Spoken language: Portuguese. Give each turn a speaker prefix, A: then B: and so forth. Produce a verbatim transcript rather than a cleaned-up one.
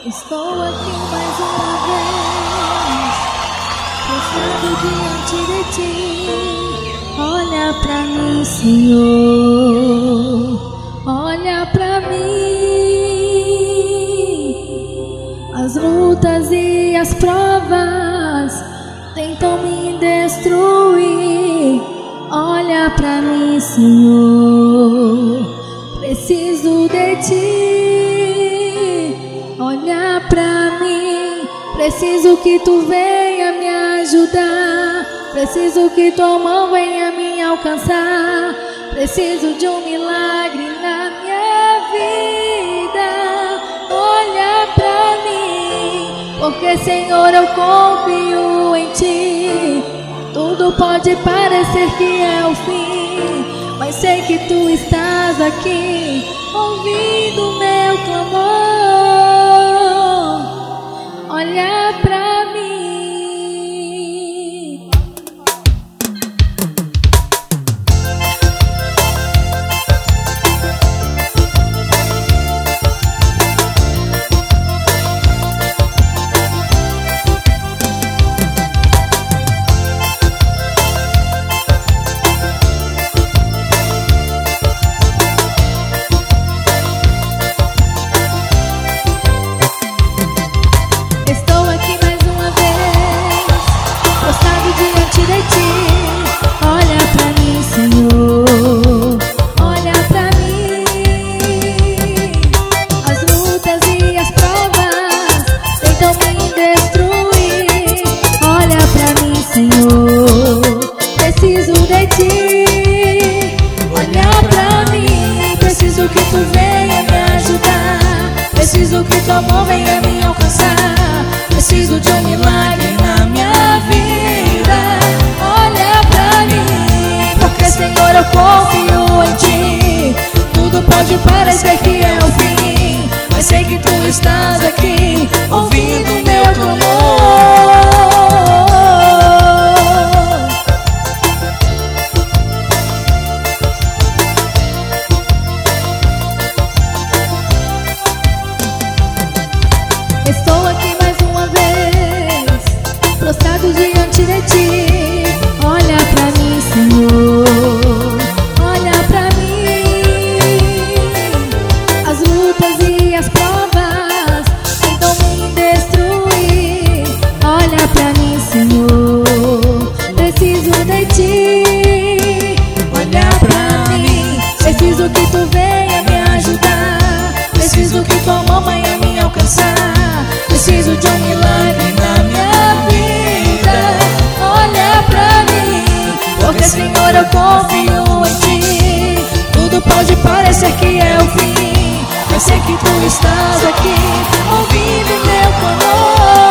A: Estou aqui mais uma vez, prostrado diante de ti. Olha pra mim, Senhor, olha pra mim. As lutas e as provas tentam me destruir. Olha pra mim, Senhor, preciso de ti. Olha pra mim, preciso que tu venha me ajudar. Preciso que tua mão venha me alcançar. Preciso de um milagre na minha vida. Olha pra mim, porque Senhor eu confio em ti. Tudo pode parecer que é o fim, mas sei que tu estás aqui, ouvindo meu clamor. Olha pra mim. Preciso de ti, olha pra mim. Preciso que tu venha me ajudar. Preciso que tua mão venha me alcançar. Preciso de um milagre na minha vida. Olha pra mim, porque Senhor eu confio em ti. Tudo pode parecer que é o fim, mas sei que tu estás aqui, ouvindo meu clamor. Estou aqui mais uma vez, prostrado diante de ti. Olha pra mim, Senhor, olha pra mim. As lutas e as provas tentam me destruir. Olha pra mim, Senhor, preciso de ti. Olha pra mim, preciso que tu venha me ajudar. Preciso que tua mão venha me alcançar. Preciso de um milagre na minha vida. Olha pra mim, porque Senhor eu confio em ti. Tudo pode parecer que é o fim, mas sei que tu estás aqui, ouvindo meu clamor.